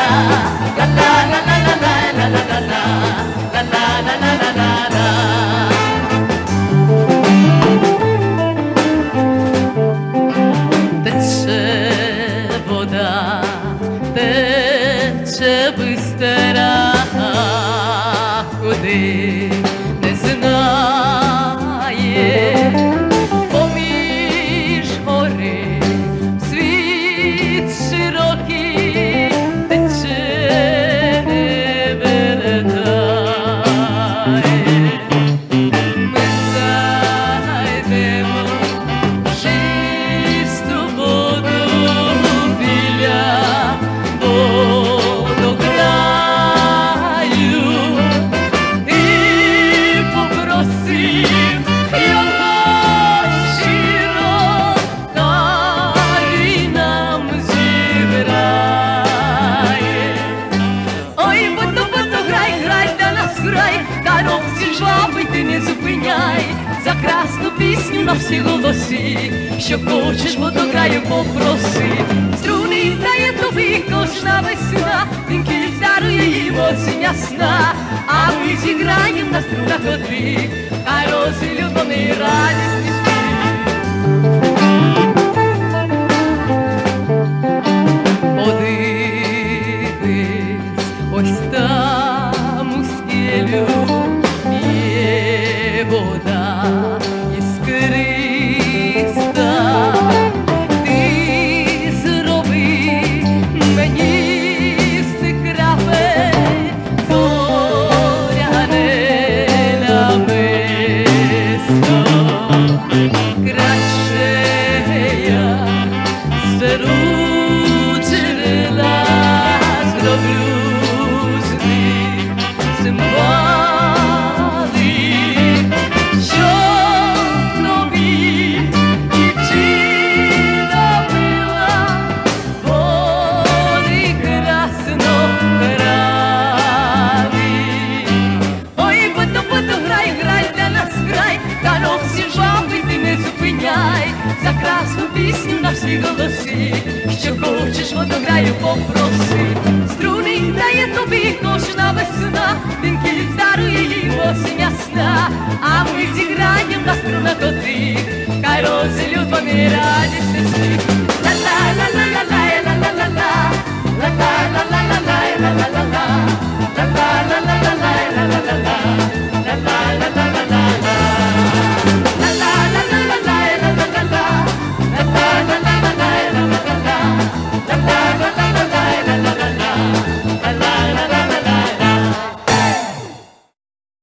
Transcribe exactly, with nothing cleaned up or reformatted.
Тече бистра, куди не знає, поміж гори світ широкий тече, не вертає. Ми знайдемо чисту воду біля ти не зупиняй за красну пісню на всі голоси, що хочеш, бо до краю попроси. Струни дає тобі кожна весна, вінки дарує їм осінь ясна, а ми зіграєм на струнах одві, хай розілють вони радісні спів. Подивись, ось там у скелю вода іскриста, ти зроби мені з тих крапель зоряне намисто. Краще я зберу джерела, зроблю з них символи, за красну пісню на всі голоси, що хочеш, воду граю попроси. Струни дає тобі кожна весна, вінки дарує їм осінь ясна, а ми зіграєм на струнах одних, хай розілють вони радісний сміх. Ла-ла-ла-ла-ла-ла-ла-ла-ла-ла.